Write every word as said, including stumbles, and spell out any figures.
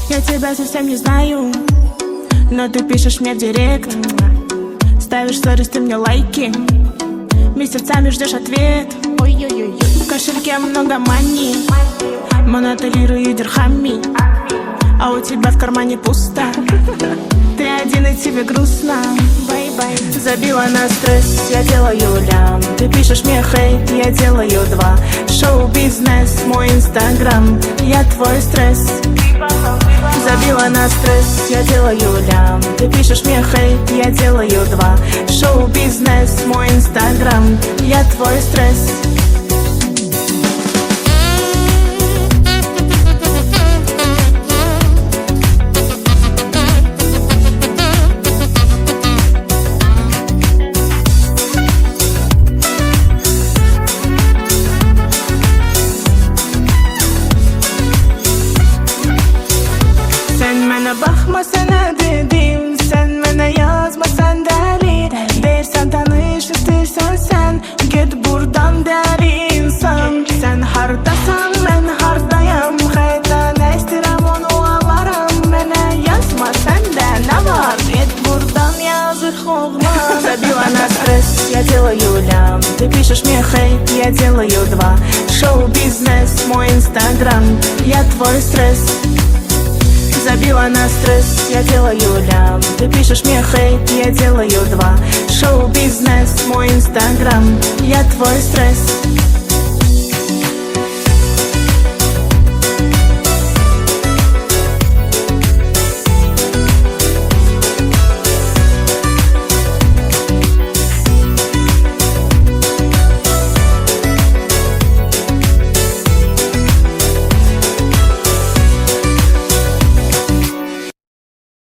Я тебя совсем не знаю, но ты пишешь мне в директ, ставишь сторис, ты мне лайки, месяцами ждешь ответ. Ой-ой-ой, в кошельке много мани, монотолирую дирхами, а у тебя в кармане пусто. Ты один и тебе грустно. Бай-бай. Забила на стресс, я делаю лям. Ты пишешь мне хейт, я делаю два. Шоу-бизнес, мой инстаграм, я твой стресс. Забила на стресс, я делаю лям. Ты пишешь мне хейт, я делаю два. Шоу-бизнес, мой инстаграм, я твой стресс. Bakmasana dedim, sen mənə yazmasan dəli. Deyirsən tanış istəyirsən sən, get buradan dəli insan. Sən hardasan, mən hardayam, xəyətə nə istəyirəm onu alaram. Mənə yazma səndə nə var, get buradan yazıq oğlan. Забила на стресс, я делаю лям. Ты пишешь мне хейт, я делаю два. Шоу-бизнес, мой инстаграм, я твой стресс. Забила на стресс, я делаю лям. Ты пишешь мне хейт, я делаю два. Шоу-бизнес, мой инстаграм, я твой стресс.